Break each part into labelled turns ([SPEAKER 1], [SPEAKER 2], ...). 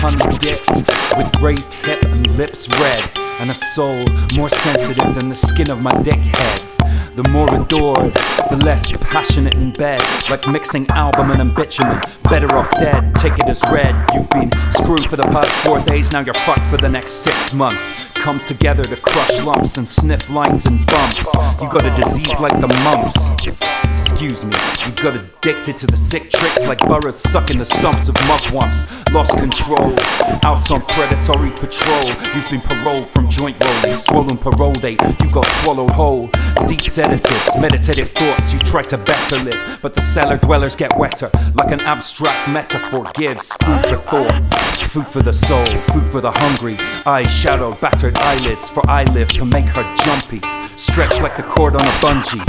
[SPEAKER 1] honey dip, with raised hip and lips red, and a soul more sensitive than the skin of my dick head. The more adored, the less passionate in bed, like mixing albumin and bitumen. Better off dead, take it as read. You've been screwing for the past 4 days, now you're fucked for the next 6 months. Come together to crush lumps and sniff lines and bumps. You got a disease like the mumps. Excuse me, you got addicted to the sick tricks like burrows sucking the stumps of mugwumps. Lost control, out on predatory patrol. You've been paroled from joint rolling, swollen parole date, you got swallowed whole. Deep sedatives, meditative thoughts, you try to better live, but the cellar dwellers get wetter, like an abstract metaphor gives food for thought, food for the soul, food for the hungry. Eyes shadowed, battered eyelids, for I live to make her jumpy, stretched like the cord on a bungee.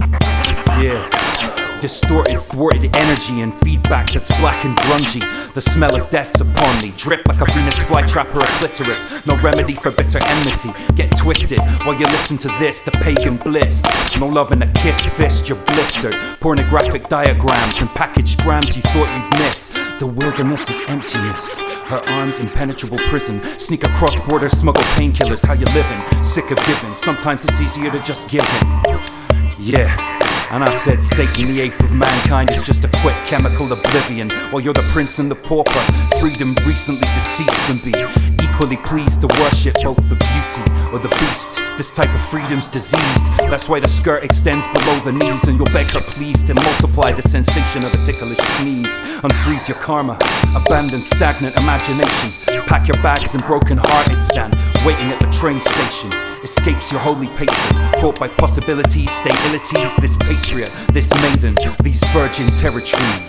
[SPEAKER 1] Yeah, distorted, thwarted energy and feedback that's black and grungy. The smell of death's upon me, drip like a Venus flytrap or a clitoris. No remedy for bitter enmity, get twisted while you listen to this, the pagan bliss. No love in a kissed fist, you're blistered. Pornographic diagrams and packaged grams you thought you'd miss. The wilderness is emptiness, her arms impenetrable prison. Sneak across borders, smuggle painkillers, how you living? Sick of giving, sometimes it's easier to just give in. Yeah, and I said Satan, the ape of mankind, is just a quick chemical oblivion. While you're the prince and the pauper, freedom recently deceased, and be equally pleased to worship both the beauty or the beast. This type of freedom's diseased, that's why the skirt extends below the knees, and you'll beg her please to multiply the sensation of a ticklish sneeze. Unfreeze your karma, abandon stagnant imagination. Pack your bags and broken-hearted stand, waiting at the train station. Escapes your holy patron, caught by possibilities, stabilities. This patriot, this maiden, these virgin territories.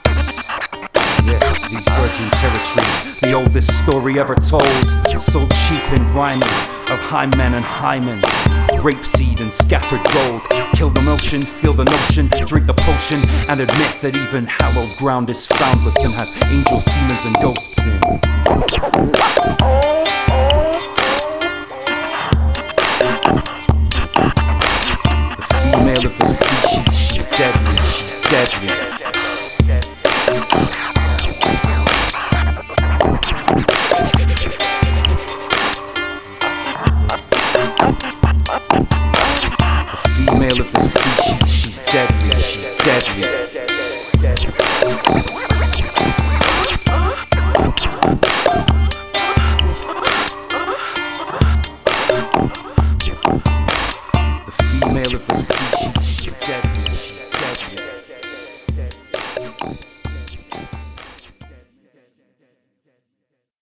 [SPEAKER 1] Yeah, these virgin territories, the oldest story ever told. So cheap in rhyming, of high men and hymens, rapeseed and scattered gold. Kill the motion, feel the notion, drink the potion, and admit that even hallowed ground is foundless and has angels, demons, and ghosts in. The female of the species, she's deadly, she's deadly. The female of the species, she's deadly.